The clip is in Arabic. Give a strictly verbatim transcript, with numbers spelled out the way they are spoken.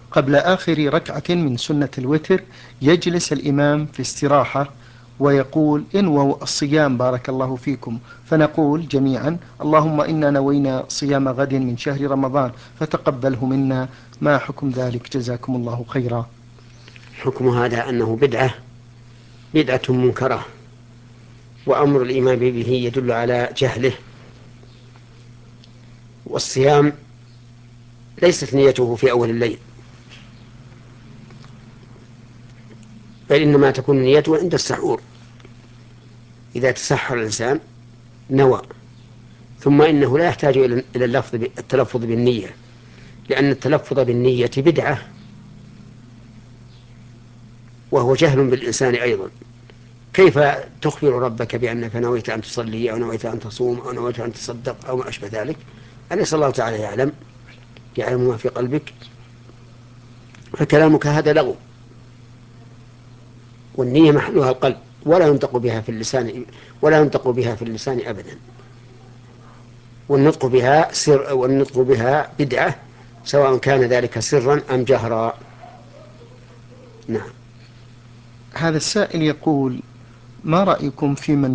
قبل آخر ركعة من سنة الوتر يجلس الإمام في استراحة ويقول انووا الصيام بارك الله فيكم، فنقول جميعا اللهم إنا نوينا صيام غد من شهر رمضان فتقبله منا. ما حكم ذلك جزاكم الله خيرا؟ حكم هذا أنه بدعة بدعة منكرة، وأمر الإمام به يدل على جهله. والصيام ليست نيته في أول الليل، بل إنما تكون نيته عند السحور، إذا تسحر الإنسان نوى. ثم إنه لا يحتاج إلى اللفظ التلفظ بالنية، لأن التلفظ بالنية بدعة، وهو جهل بالإنسان أيضا. كيف تخبر ربك بأنك نويت أن تصلي أو نويت أن تصوم أو نويت أن تصدق أو ما أشبه ذلك؟ أليس الله تعالى يعلم يعلم ما في قلبك؟ فكلامك هذا لغو، والنية محلها القلب، ولا ينطق بها في اللسان، ولا ينطق بها في اللسان أبدا. والنطق بها سر، والنطق بها بدعة، سواء كان ذلك سرا أم جهرا. نعم. هذا السائل يقول ما رأيكم في من